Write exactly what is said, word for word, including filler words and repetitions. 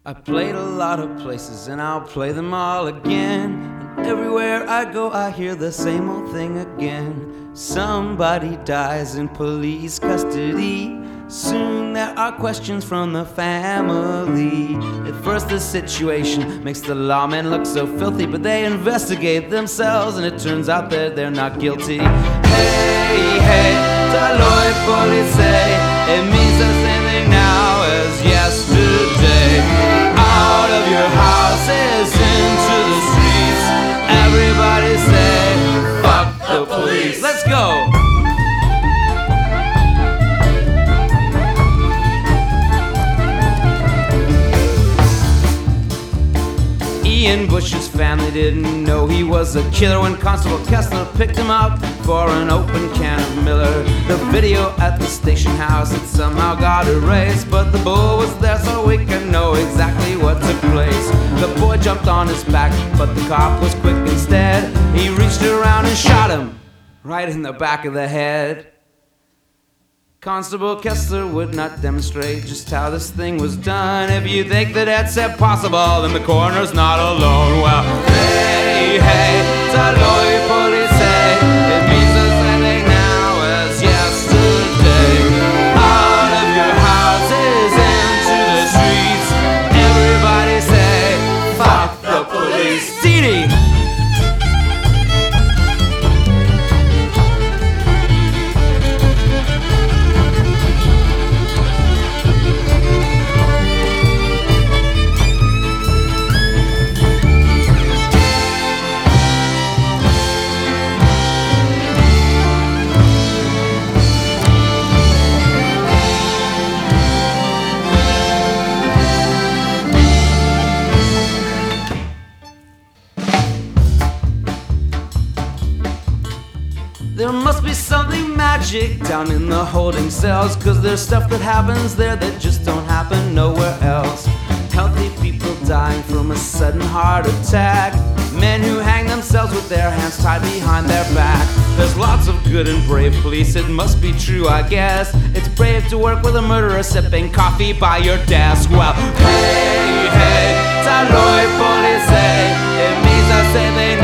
I played a lot of places and I'll play them all again. And everywhere I go I hear the same old thing again. Somebody dies in police custody. Soon there are questions from the family. At first the situation makes the lawmen look so filthy, but they investigate themselves and it turns out that they're not guilty. Hey, hey, Taloy Police, it means the same thing now as yesterday. Out of your houses into the streets, everybody say, fuck the police. Let's go! Ian Bush's family didn't know he was a killer when Constable Kessler picked him up for an open can of Miller. The video at the station house had somehow got erased, but the bull was there so we can know exactly what took place. The boy jumped on his back, but the cop was quick instead. He reached around and shot him right in the back of the head. Constable Kessler would not demonstrate just how this thing was done. If you think that that's impossible, then the coroner's not alone. Well, hey, hey, Taloy Police, it means the same thing now as yesterday. Out of your houses into the streets, everybody say, fuck the police. Dee Dee! There must be something magic down in the holding cells, 'cause there's stuff that happens there that just don't happen nowhere else. Healthy people dying from a sudden heart attack. Men who hang themselves with their hands tied behind their back. There's lots of good and brave police, it must be true I guess. It's brave to work with a murderer sipping coffee by your desk. Well, hey, hey, Taloy Police, it means I say they